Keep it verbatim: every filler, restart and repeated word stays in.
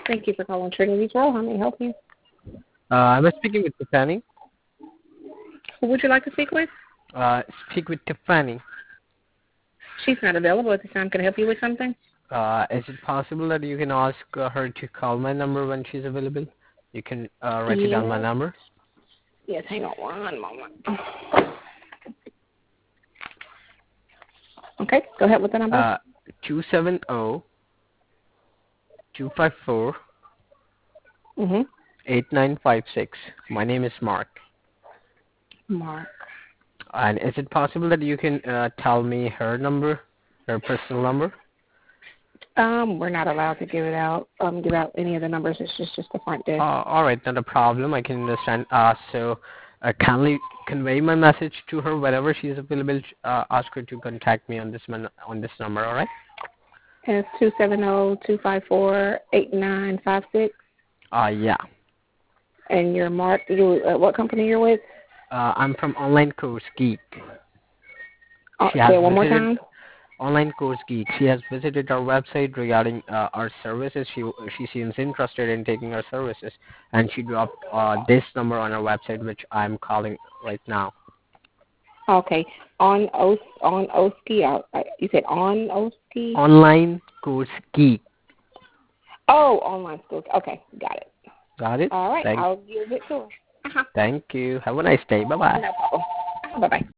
Thank you for calling Trinity Pro. How may I help you? Uh, I'm speaking with Tiffany. Who would you like to speak with? Uh, speak with Tiffany. She's not available at this time. Can I help you with something? Uh, is it possible that you can ask uh, her to call my number when she's available? You can uh, write it down my Yes. number. Yes, hang on one moment. Okay, go ahead with the number. Uh, two seven zero, two five four, Mm-hmm. eight nine five six. My name is Mark. Mark. And is it possible that you can uh, tell me her number, her personal number? Um, we're not allowed to give it out. Um, give out any of the numbers. It's just just the front desk. Uh, all right, not a problem. I can understand. Uh, so, uh, kindly convey my message to her whenever she is available. Uh, ask her to contact me on this man- on this number. All right? It's two seven zero two five four eight nine five six. Uh, yeah. And you're Mark. You uh, what company you're with? Uh, I'm from Online Course Geek. Uh, She say has it one more visited time. Online Course Geek. She has visited our website regarding uh, our services. She she seems interested in taking our services, and she dropped uh, this number on our website, which I'm calling right now. Okay. On Os on Oski. Uh, you said on Oski. Online Course Geek. Oh, online schools. Okay, got it. Got it? All right, Thank, I'll give it to her. Uh-huh. thank you. Have a nice day. Bye bye. No problem. Uh-huh. Bye bye.